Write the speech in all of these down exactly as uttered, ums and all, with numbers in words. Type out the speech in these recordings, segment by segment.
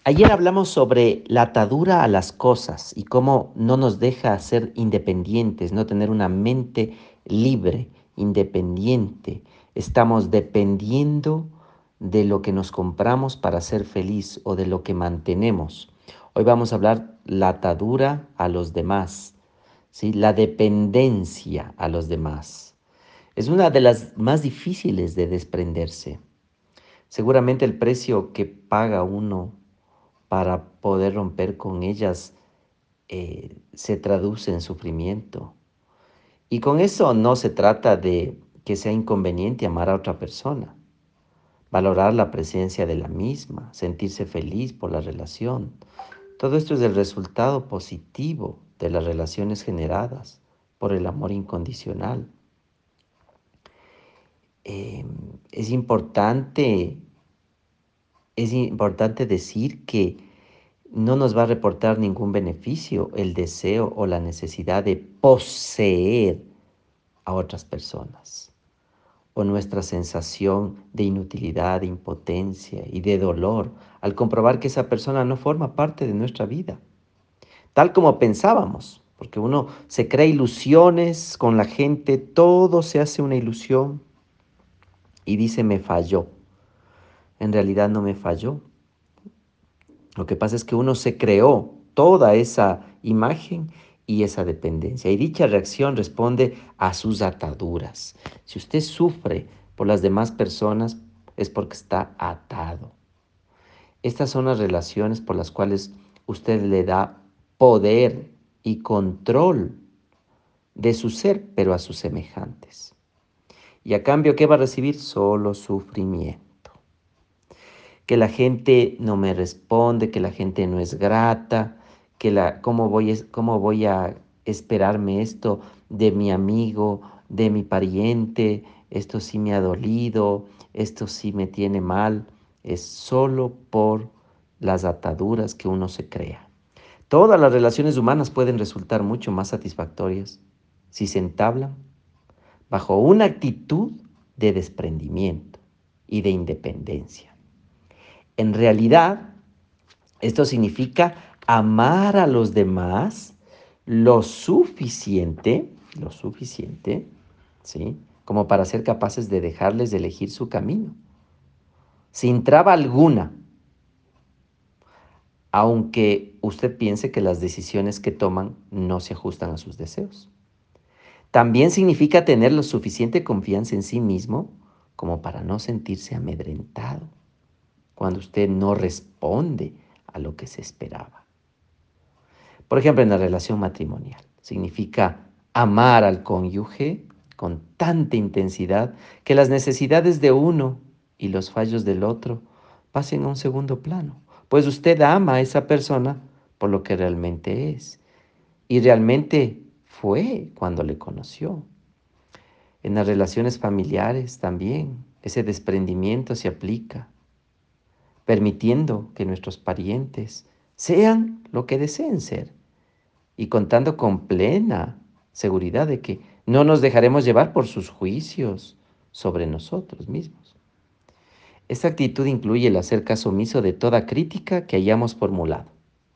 Ayer hablamos sobre la atadura a las cosas y cómo no nos deja ser independientes, no tener una mente libre, independiente. Estamos dependiendo de lo que nos compramos para ser feliz o de lo que mantenemos. Hoy vamos a hablar la atadura a los demás, ¿sí? La dependencia a los demás. Es una de las más difíciles de desprenderse. Seguramente el precio que paga uno para poder romper con ellas eh, se traduce en sufrimiento. Y con eso no se trata de que sea inconveniente amar a otra persona, valorar la presencia de la misma, sentirse feliz por la relación. Todo esto es el resultado positivo de las relaciones generadas por el amor incondicional. Eh, es importante, es importante decir que no nos va a reportar ningún beneficio el deseo o la necesidad de poseer a otras personas, o nuestra sensación de inutilidad, de impotencia y de dolor al comprobar que esa persona no forma parte de nuestra vida, tal como pensábamos, porque uno se crea ilusiones con la gente, todo se hace una ilusión y dice me falló. En realidad no me falló. Lo que pasa es que uno se creó toda esa imagen y esa dependencia. Y dicha reacción responde a sus ataduras. Si usted sufre por las demás personas, es porque está atado. Estas son las relaciones por las cuales usted le da poder y control de su ser, pero a sus semejantes. Y a cambio, ¿qué va a recibir? Solo sufrimiento. Que la gente no me responde, que la gente no es grata, que la, ¿cómo voy, a- cómo voy a esperarme esto de mi amigo, de mi pariente? Esto sí me ha dolido, esto sí me tiene mal. Es solo por las ataduras que uno se crea. Todas las relaciones humanas pueden resultar mucho más satisfactorias si se entablan bajo una actitud de desprendimiento y de independencia. En realidad, esto significa amar a los demás lo suficiente, lo suficiente, ¿sí? Como para ser capaces de dejarles de elegir su camino, sin traba alguna, aunque usted piense que las decisiones que toman no se ajustan a sus deseos. También significa tener la suficiente confianza en sí mismo como para no sentirse amedrentado cuando usted no responde a lo que se esperaba. Por ejemplo, en la relación matrimonial, significa amar al cónyuge con tanta intensidad que las necesidades de uno y los fallos del otro pasen a un segundo plano. Pues usted ama a esa persona por lo que realmente es. Y realmente fue cuando le conoció. En las relaciones familiares también, ese desprendimiento se aplica, permitiendo que nuestros parientes sean lo que deseen ser y contando con plena seguridad de que no nos dejaremos llevar por sus juicios sobre nosotros mismos. Esta actitud incluye el hacer caso omiso de toda crítica que hayamos formulado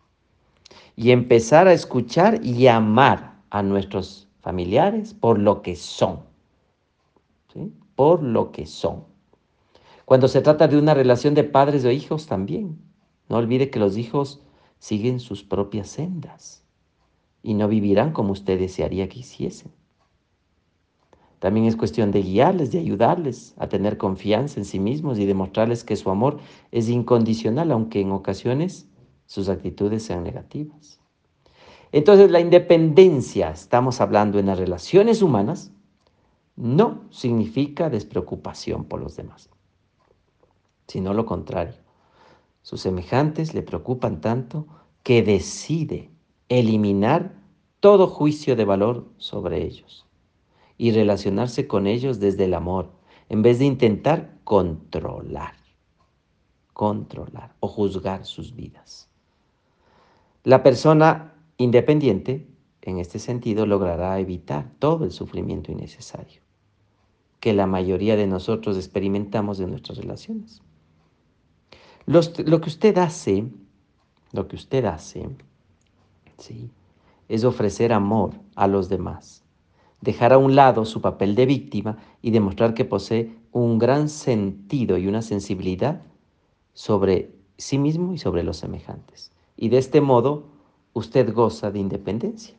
y empezar a escuchar y amar a nuestros familiares por lo que son, ¿sí? Por lo que son. Cuando se trata de una relación de padres o hijos también, no olvide que los hijos siguen sus propias sendas y no vivirán como usted desearía que hiciesen. También es cuestión de guiarles, de ayudarles a tener confianza en sí mismos y demostrarles que su amor es incondicional, aunque en ocasiones sus actitudes sean negativas. Entonces, la independencia, estamos hablando en las relaciones humanas, no significa despreocupación por los demás, sino lo contrario. Sus semejantes le preocupan tanto que decide eliminar todo juicio de valor sobre ellos y relacionarse con ellos desde el amor, en vez de intentar controlar, controlar o juzgar sus vidas. La persona independiente, en este sentido, logrará evitar todo el sufrimiento innecesario que la mayoría de nosotros experimentamos en nuestras relaciones. Los, lo que usted hace Lo que usted hace, ¿sí?, es ofrecer amor a los demás, dejar a un lado su papel de víctima y demostrar que posee un gran sentido y una sensibilidad sobre sí mismo y sobre los semejantes. Y de este modo, usted goza de independencia.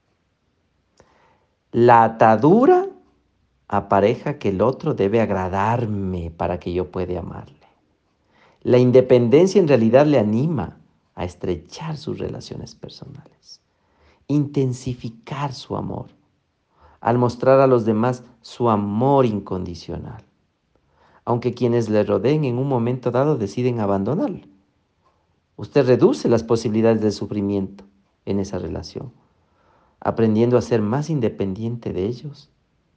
La atadura apareja que el otro debe agradarme para que yo pueda amarle. La independencia en realidad le anima a estrechar sus relaciones personales, intensificar su amor, al mostrar a los demás su amor incondicional, aunque quienes le rodeen en un momento dado deciden abandonarlo. Usted reduce las posibilidades de sufrimiento en esa relación, aprendiendo a ser más independiente de ellos.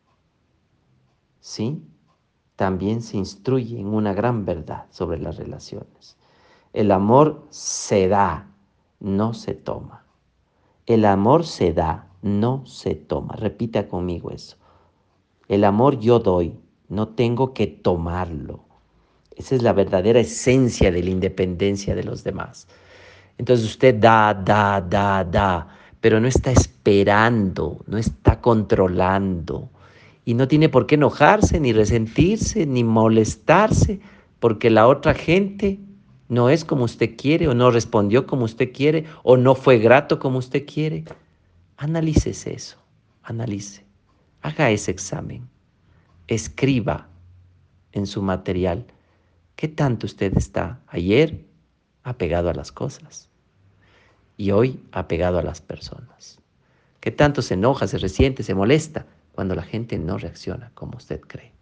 ¿Sí? También se instruye en una gran verdad sobre las relaciones. El amor se da, no se toma. El amor se da, no se toma. Repita conmigo eso. El amor yo doy, no tengo que tomarlo. Esa es la verdadera esencia de la independencia de los demás. Entonces usted da, da, da, da, pero no está esperando, no está controlando. Y no tiene por qué enojarse, ni resentirse, ni molestarse, porque la otra gente no es como usted quiere, o no respondió como usted quiere, o no fue grato como usted quiere. Analícese eso, analice, haga ese examen, escriba en su material qué tanto usted está ayer apegado a las cosas y hoy apegado a las personas. ¿Qué tanto se enoja, se resiente, se molesta cuando la gente no reacciona como usted cree?